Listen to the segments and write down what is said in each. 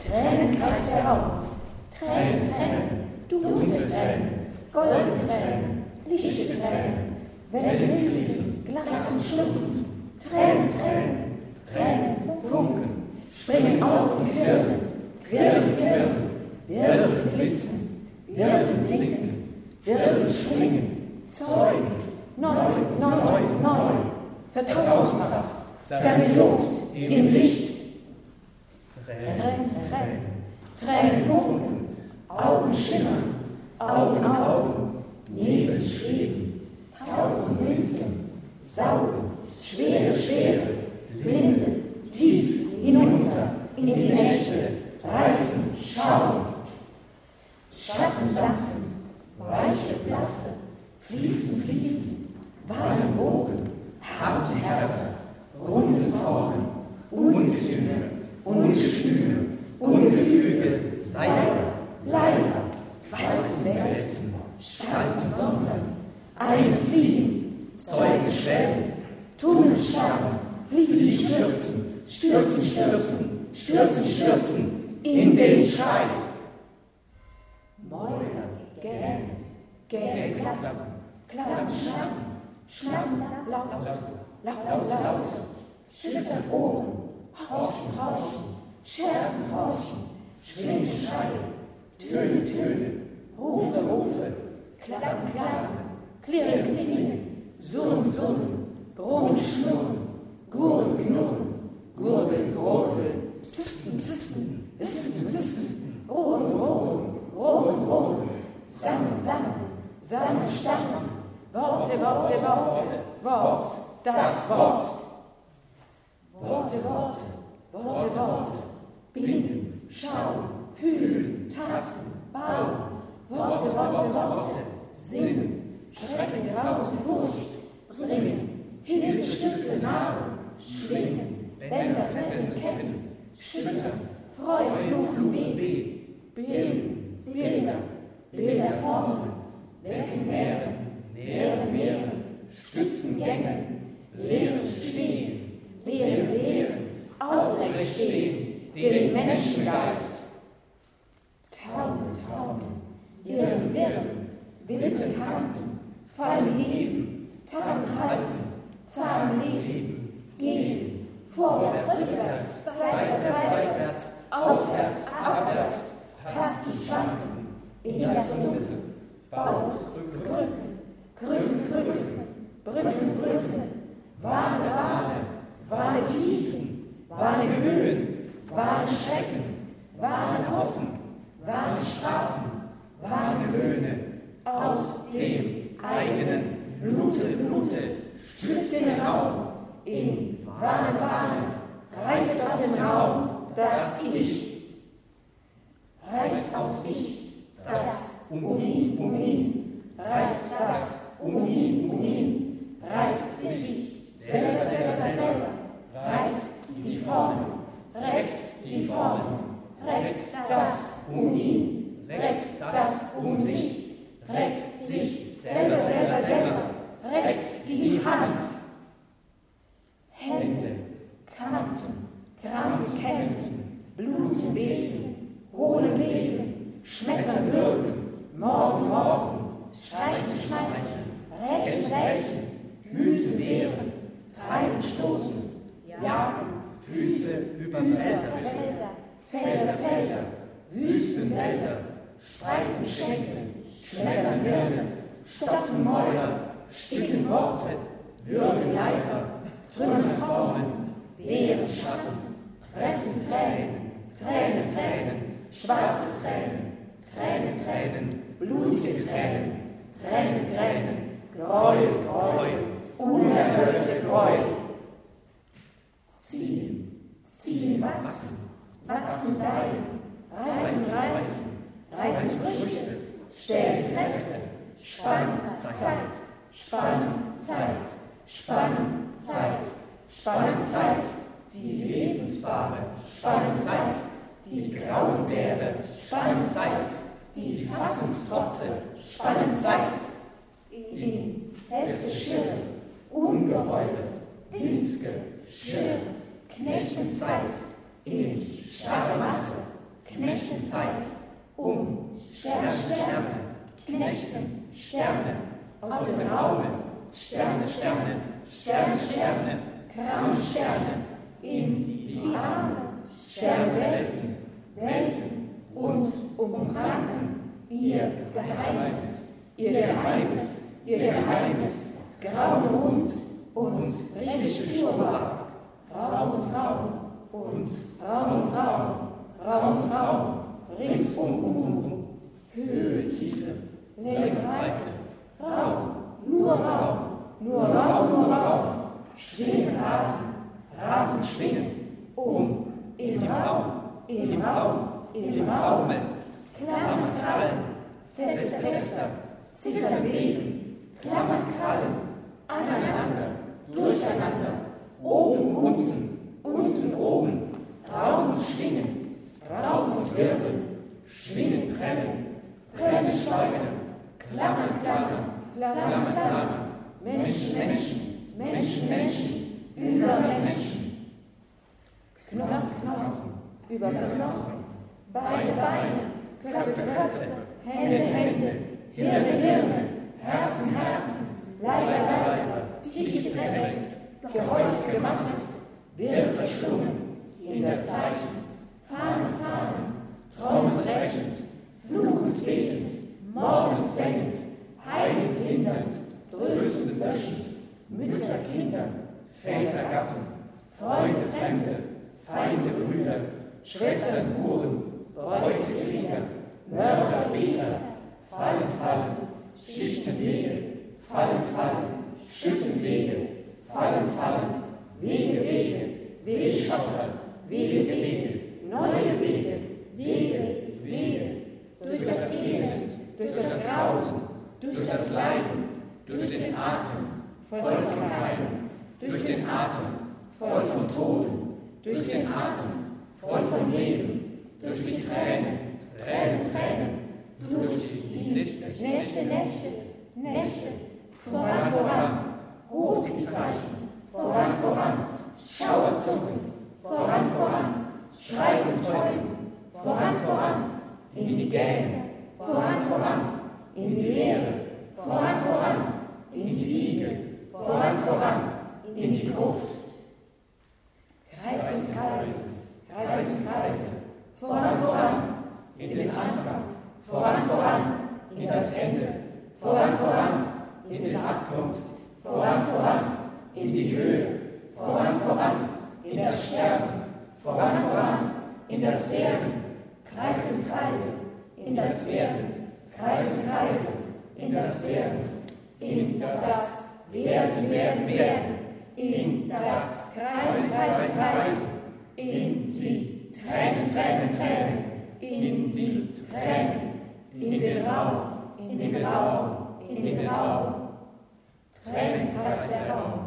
Tränenkreis der Augen, Tränen, Tränen, dunkle Tränen, goldene Tränen, lichte Tränen, Wellenriesen, Glatzen schlumpfen, Tränen, Tränen, Tränen, Funken, springen auf und quirlen, quirlen, quirlen, wirbeln, blitzen, wirbeln, sinken, wirbeln, springen, zeugen, neu, neu, neu, vertausendfacht, zermilliont im Licht. Tränen, Tränen, Tränen funken, Augen schimmern, Augen, Augen, Nebel schweben, tauchen, winseln, saugen, schwere, schwere, blinde, tief hinunter in die Nächte, reißen, schauen. Schatten dampfen, weiche, blasse, fließen, fließen, warme Wogen, harte Härte, runde Formen, Ungetüme, Ungestüme, Ungefüge, Leiber, Leiber, Walzen, Wälzen, Stalten, Sondern, einfliehen, Zeuge schwellen, Tunnel starren, fliegen, stürzen, stürzen, stürzen, stürzen, stürzen, in den Schrei. Mäuler, gähnen, gähnen, klappen, klappen, schnappen, laut, laut, laut, schüttern Ohren, horchen, horchen, schärfen, horchen, schwingen, schreien, Töne, Töne, Rufe, Rufe, klappen, klappen, klirren, klingen, summen, summen, brummen, schnurren, gurren, knurren, gurgeln, gurgeln, pssten, pssten, wissen, wissen, rohren, rohren, rohren, rohren, sammeln, sammeln, sammeln, stammeln, Worte, Worte, Worte, Wort, das Wort. Worte, Worte, Worte, Worte, binden, schauen, fühlen, tasten, bauen, Worte, Worte, Worte, Sinn, Schrecken, Grausen, Furcht, bringen, Hilfe, Stütze, Nahrung, Schwingen, Bänder, Fesseln, Ketten, schüttern, Freude, Fluchen, Weh, bilden, Bilder, Bilder formen, wecken, nähren, nähren, mehren, stützen, gängen, lehren, stehen, lehren, lehren, aufrecht stehen, den Menschengeist. Taumeln, taumeln, irren, wirren, Wimpel kanten, Fallen heben, Tannen halten, zahm leben, gehen, vorwärts, rückwärts, seitwärts, aufwärts, abwärts, tasten, schwanken, in das Dunkel, baut, Krücken, Krücken, Krücken, Brücken, Brücken, Wahne, Wahne, Wahne Tiefen, Wahne Höhen, Wahne Schrecken, Wahne Hoffen, Wahne Strafen, Wahne Löhne, aus dem eigenen Blute, Blute, stülpt den Raum, in Wahne, Wahne, reißt aus dem Raum das Ich, reißt aus Ich, das um ihn, reißt das um ihn, reißt sich selber, reißt die Formen, reckt die Formen, reckt das um ihn, reckt das um sich, reckt sich selber, reckt die Hand. Hände, Krampfen, Krampf kämpfen, bluten, beten, holen, leben, schmettern, würgen, morden, morden, streichen, schmeicheln, rächen, rächen, hüten, wehren, treiben, stoßen, jagen, Füße über Felder, Wüstenwälder, spreiten Schenkel, schmettern Hirne, stopfen Mäuler, sticken Worte, würgen Leiber, trümmern Formen, leeren Schatten, pressen Tränen, Tränen, Tränen, schwarze Tränen, Tränen, Tränen, blutige Tränen, Tränen, Tränen, Gräuel, Gräuel, unerhörte Gräuel. Ziehen, wachsen, wachsen Weilen, reifen Früchte, stellen Kräfte, spannen Zeit, die Wesenswahre, spannen Zeit, die grauen Bäre, spannen Zeit, die Fassenstrotze, spannen Zeit, in feste Schirre, Ungeheure, winzige Schirre, knechten Zeit, in starre Masse, Knechtenzeit, Sterne, Sterne, Knechten, Sterne, aus dem Raume, Sterne, Sterne, Sterne, Sterne, Grauen Sterne, in die Arme, Sternwelten, Welten und umranken ihr Geheimnis, ihr Geheimnis, ihr Geheimnis, grauen Rund und richtig Schnurrbart, Raum und Raum und Raum und Raum, Raum und Raum, ringsum, Höhe, Tiefe, Länge, Breite, Raum, nur Raum, nur Raum, nur Raum, schwingen Rasen, Rasen schwingen, im Raum, im Raum, im Raume, Klammern, Krallen, feste Fester, zittern, beben, Klammern, Krallen, aneinander, durcheinander, oben, unten, unten, oben, Raum und Schwingen, Raum und Wirbel, Schwingen, prellen, prellen, schleudern, Klammern, Klammern, Klammern, Klammern, Menschen, Menschen, Menschen, Menschen, über Menschen, Knochen, Knochen, über Knochen, Beine, Beine, Köpfe, Köpfe, Hände, Hände, Hirne, Hirne, Herzen, Herzen, Leiber, Leiber, dicht gedeckt, gehäuft, gemasset, wirr verschlungen, hinter Zeichen, Fahnen, Fahnen, Traumen brechend, fluchend, betend, mordend, sengend, heilend, hindernd, tröstend, löschend, Mütter, Kinder, Väter, Gatten, Freunde, Fremde, Feinde, Brüder, Schwestern, Huren, Bräute, Krieger, Mörder, Beter, fallen, fallen, schichten Wege, fallen, fallen, schütten Wege, fallen, fallen, Wege, Wege, Wege, Schotter, Wege, Wege, neue Wege, Wege, Wege, durch das Elend, durch das Grausen, durch das Leiden, durch den Atem, voll von Keim, durch den Atem, voll von Toten, durch den Atem, voll von Leben, durch die Tränen, Tränen, Tränen, durch die Nächte, Nächte, Nächte, voran, voran, hoch die Zeichen, voran, voran, Schauer zucken, voran, voran, schreiben, täuben, voran, voran, in die Gähne, voran, voran, in die Leere, voran, voran, in die Wiege, voran, voran, in die Gruft. Kreisen, Kreisen, Kreisen, Kreisen, voran, voran, in den Anfang, voran, voran, in das Ende, voran, voran, in den Abgrund, voran, voran, in die Höhe, voran, voran, in das Sterben, voran, voran, in das Werden, Kreisen, Kreisen, in das Werden, Kreisen, Kreisen, in das Werden, in das Werden, Werden, Werden, in das Kreisen, Kreisen, Kreisen, in die Tränen, Tränen, Tränen, in die Tränen, in den Raum, in den Raum, in den Raum, Tränenkreis der Raum.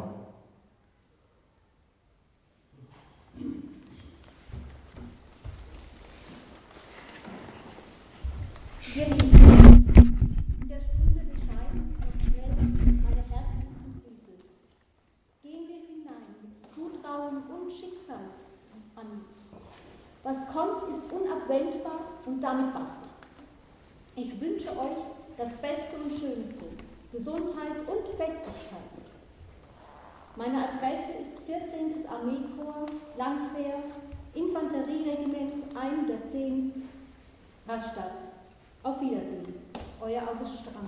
Wir lieben, in der Stunde des Scheidens und schnell meine herzlichsten Grüße. Gehen wir hinein mit Zutrauen und Schicksalsanmut. Was kommt, ist unabwendbar und damit basta. Ich wünsche euch das Beste und Schönste, Gesundheit und Festigkeit. Meine Adresse ist 14. Armeekorps, Landwehr, Infanterieregiment 110, Rastatt. Auf Wiedersehen, euer August Stramm.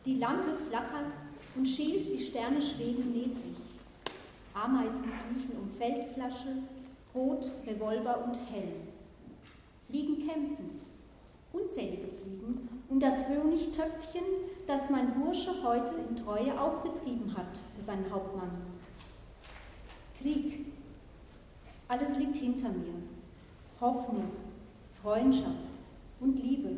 Die Lampe flackert und schielt, die Sterne schweben neblig. Ameisen kriechen um Feldflasche, Brot, Revolver und Helm. Fliegen kämpfen, unzählige Fliegen, um das Honigtöpfchen, das mein Bursche heute in Treue aufgetrieben hat für seinen Hauptmann. Krieg, alles liegt hinter mir. Hoffnung, Freundschaft und Liebe.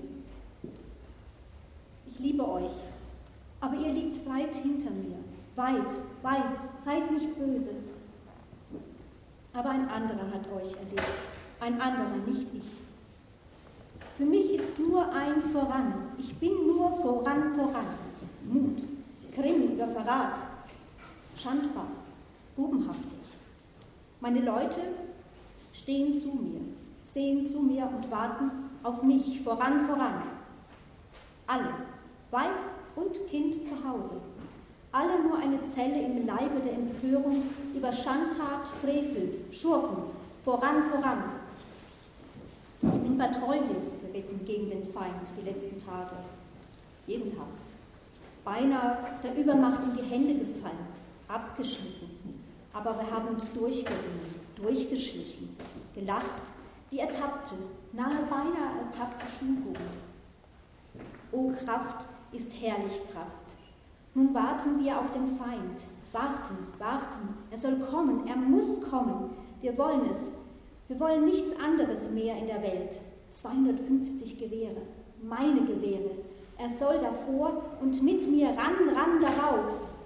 Ich liebe euch, aber ihr liegt weit hinter mir. Weit, weit, seid nicht böse. Aber ein anderer hat euch erlebt, ein anderer, nicht ich. Für mich ist nur ein Voran, ich bin nur voran. Mut, Grimm über Verrat, schandbar, bubenhaftig. Meine Leute stehen zu mir, sehen zu mir und warten auf mich, voran. Alle, Weib und Kind zu Hause. Alle nur eine Zelle im Leibe der Empörung über Schandtat, Frevel, Schurken, voran. Ich bin Patrouille geritten gegen den Feind die letzten Tage, jeden Tag. Beinahe der Übermacht in die Hände gefallen, abgeschnitten. Aber wir haben uns durchgerungen, durchgeschlichen, gelacht, wie ertappte, beinahe ertappte Schulbuben. O Kraft ist herrlich Kraft. Nun warten wir auf den Feind. Warten. Er soll kommen, er muss kommen. Wir wollen es. Wir wollen nichts anderes mehr in der Welt. 250 Gewehre, meine Gewehre. Er soll davor und mit mir ran darauf.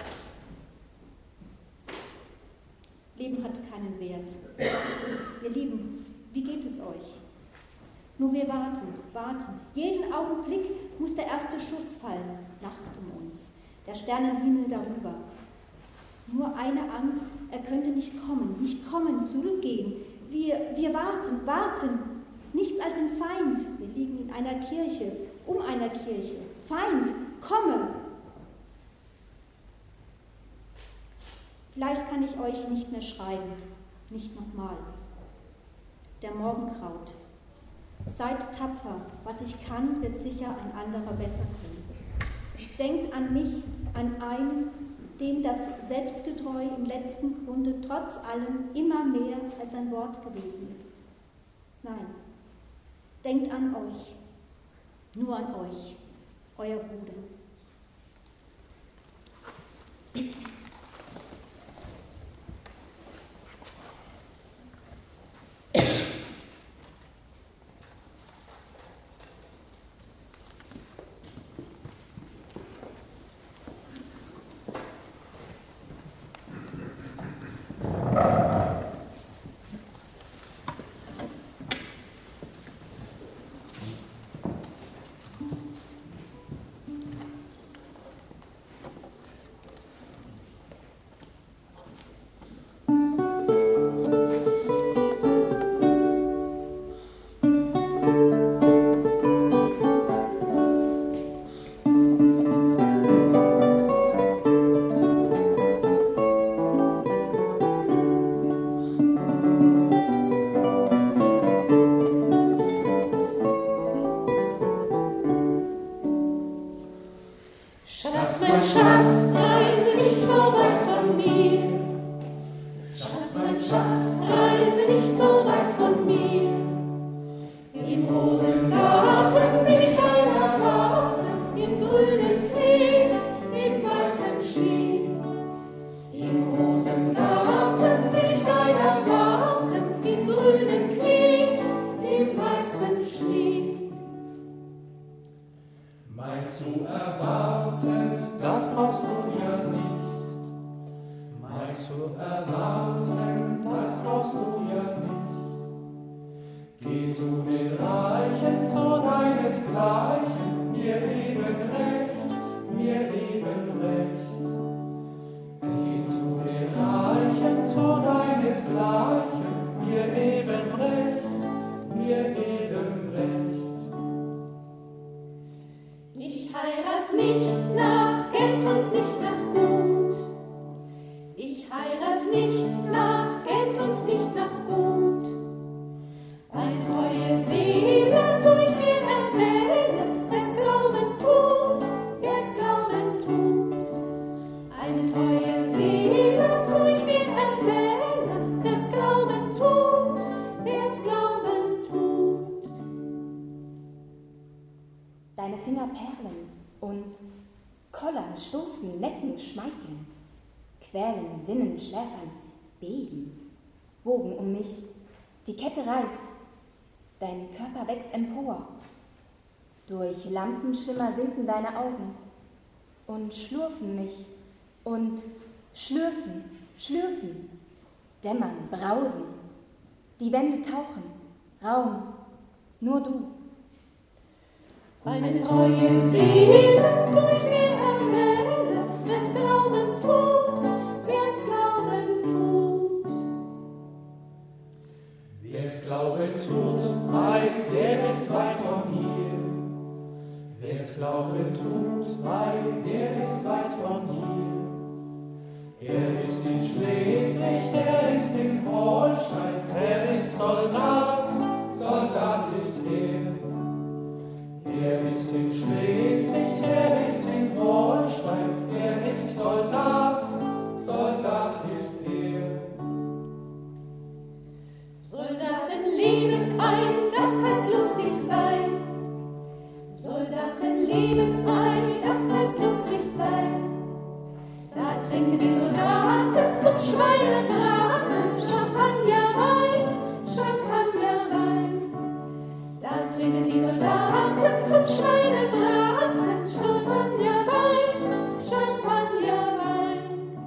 Leben hat keinen Wert. Ihr Lieben, wie geht es euch? Nur wir warten. Jeden Augenblick muss der erste Schuss fallen, Nacht um uns, der Sternenhimmel darüber. Nur eine Angst, er könnte nicht kommen, zurückgehen. Wir warten, nichts als ein Feind. Wir liegen in einer Kirche, um einer Kirche. Feind, komme! Vielleicht kann ich euch nicht mehr schreiben, nicht nochmal. Der Morgen graut. Seid tapfer, was ich kann, wird sicher ein anderer besser können. Denkt an mich, an einen, dem das Selbstgetreu im letzten Grunde trotz allem immer mehr als ein Wort gewesen ist. Nein, denkt an euch, nur an euch, euer Bruder. Durch wen erwähnen, es Glauben tut, wer es Glauben deine Finger perlen und kollern, stoßen, necken, schmeicheln, quälen, sinnen, schläfern, beben, wogen um mich, die Kette reißt, dein Körper wächst empor, durch Lampenschimmer sinken deine Augen und schlurfen mich und schlürfen, schlürfen, dämmern, brausen, die Wände tauchen, Raum, nur du. Eine treue Seele durch mir erwähle, wer's Glauben tut, wer's Glauben tut. Wer's Glauben tut, ei, der ist weit von hier. Wer's Glauben tut, ei, der ist weit von hier. Er ist in Schleswig, er ist in Holstein, er ist Soldat, Soldat ist er. Er ist in Schleswig, er ist in Holstein, er ist Soldat, Soldat ist er. Soldaten leben ein, das heißt lustig sein. Soldaten leben ein, das heißt lustig sein. Da trinken die Soldaten zum Schweinebraten Champagnerwein, Champagnerwein. Da trinken die Soldaten zum Schweinebraten Champagnerwein, Champagnerwein.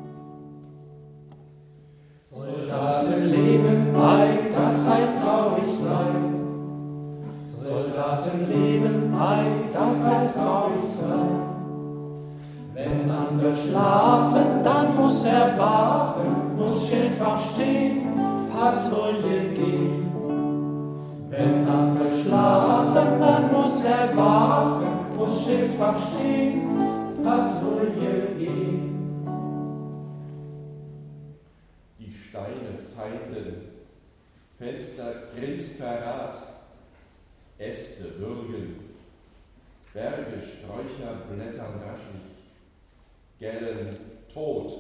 Soldaten leben bei, das heißt traurig sein. Soldaten leben bei, das heißt traurig sein. Wenn andere schlafen, dann muss er wachen, muss Schildwach stehen, Patrouille gehen. Wenn andere schlafen, dann muss er wachen, muss Schildwach stehen, Patrouille gehen. Die Steine feinden, Fenster grinst Verrat, Äste würgen, Berge, Sträucher blättern raschlich, gellen tot.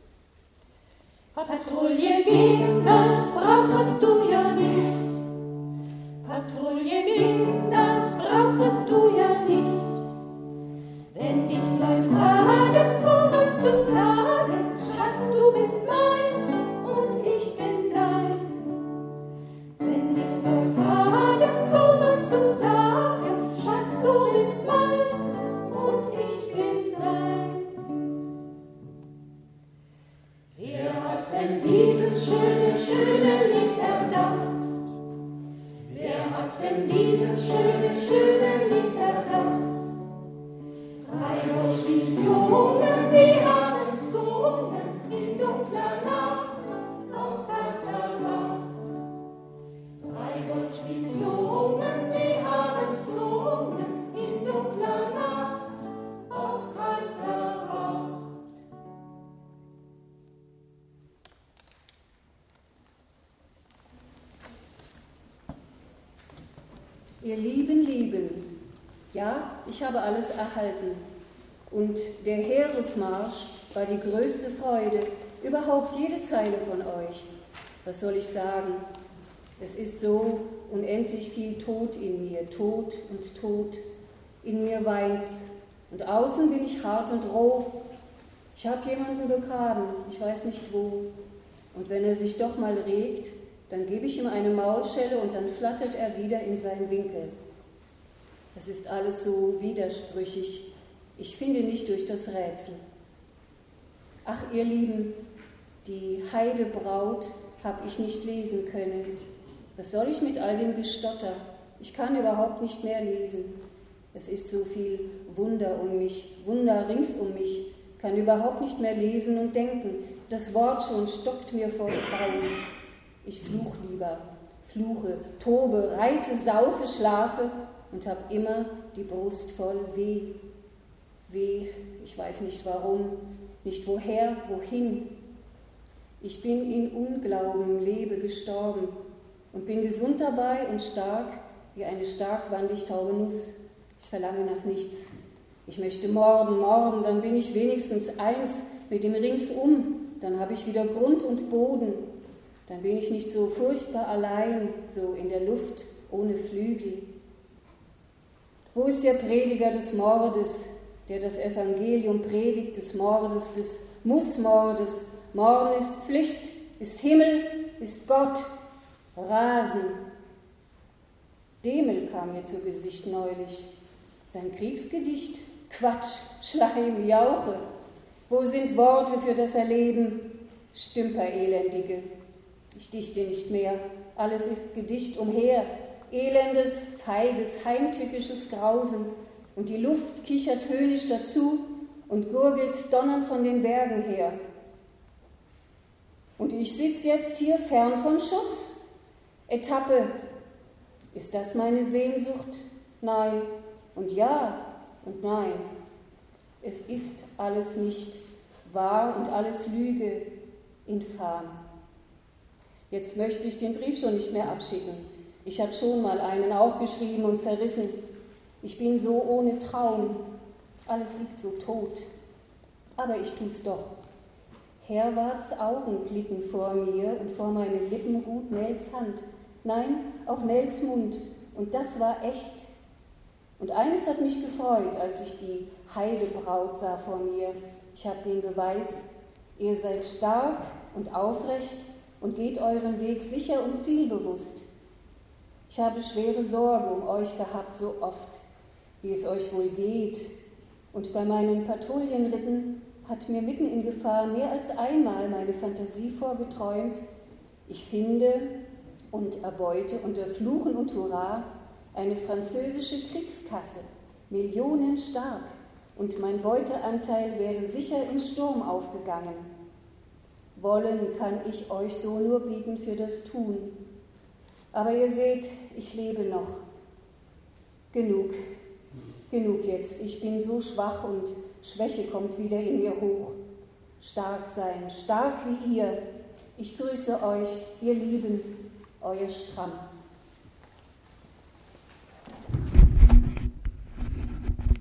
Patrouille gehen, das brauchst du ja nicht. Patrouille gehen, das brauchst du ja nicht. Wenn dich Leute fragen, so sollst du sagen, Schatz, du bist mein und ich bin dein. Wenn dich Leute fragen, so sollst du sagen, Schatz, du bist mein und ich bin dein. Wer hat denn dieses schöne, schöne Lied erdacht? Wer hat denn dieses schöne, schöne Lied erdacht? Drei Hospizionen, die abends zogen, in dunkler Nacht auf kalter Wacht. Drei Hospizionen, die abends zogen, in dunkler Nacht auf kalter Wacht. Ihr lieben Lieben, ja, ich habe alles erhalten. Und der Heeresmarsch war die größte Freude, überhaupt jede Zeile von euch. Was soll ich sagen? Es ist so unendlich viel Tod in mir, Tod und Tod. In mir weint's. Und außen bin ich hart und roh. Ich habe jemanden begraben, ich weiß nicht wo. Und wenn er sich doch mal regt, dann gebe ich ihm eine Maulschelle und dann flattert er wieder in seinen Winkel. Es ist alles so widersprüchig. Ich finde nicht durch das Rätsel. Ach, ihr Lieben, die Heidebraut habe ich nicht lesen können. Was soll ich mit all dem Gestotter? Ich kann überhaupt nicht mehr lesen. Es ist so viel Wunder um mich, Wunder rings um mich, kann überhaupt nicht mehr lesen und denken. Das Wort schon stockt mir vor Grauen. Ich fluch lieber, fluche, tobe, reite, saufe, schlafe und hab immer die Brust voll Weh. Weh, ich weiß nicht warum, nicht woher, wohin. Ich bin in Unglauben, lebe gestorben und bin gesund dabei und stark wie eine starkwandig taube Nuss. Ich verlange nach nichts. Ich möchte morden, morden, dann bin ich wenigstens eins mit dem Ringsum, dann habe ich wieder Grund und Boden. Dann bin ich nicht so furchtbar allein, so in der Luft, ohne Flügel. Wo ist der Prediger des Mordes, der das Evangelium predigt, des Mordes, des Mussmordes? Morden ist Pflicht, ist Himmel, ist Gott. Rasen. Demel kam mir zu Gesicht neulich. Sein Kriegsgedicht? Quatsch, Schleim, Jauche. Wo sind Worte für das Erleben? Stümper, Elendige. Ich dichte nicht mehr, alles ist Gedicht umher. Elendes, feiges, heimtückisches Grausen. Und die Luft kichert höhnisch dazu und gurgelt donnernd von den Bergen her. Und ich sitz jetzt hier fern vom Schuss. Etappe. Ist das meine Sehnsucht? Nein. Und ja und nein. Es ist alles nicht wahr und alles Lüge, infam. Jetzt möchte ich den Brief schon nicht mehr abschicken. Ich habe schon mal einen aufgeschrieben und zerrissen. Ich bin so ohne Traum. Alles liegt so tot. Aber ich tu's doch. Herwarts Augen blicken vor mir und vor meine Lippen ruht Nels Hand. Nein, auch Nels Mund. Und das war echt. Und eines hat mich gefreut, als ich die Heidebraut sah vor mir. Ich habe den Beweis, ihr seid stark und aufrecht und geht euren Weg sicher und zielbewusst. Ich habe schwere Sorge um euch gehabt, so oft, wie es euch wohl geht. Und bei meinen Patrouillenritten hat mir mitten in Gefahr mehr als einmal meine Fantasie vorgeträumt, ich finde und erbeute unter Fluchen und Hurra eine französische Kriegskasse, millionenstark, und mein Beuteanteil wäre sicher in Sturm aufgegangen. Wollen kann ich euch so nur bieten für das Tun. Aber ihr seht, ich lebe noch. Genug jetzt. Ich bin so schwach und Schwäche kommt wieder in mir hoch. Stark sein, stark wie ihr. Ich grüße euch, ihr Lieben, euer Stramm.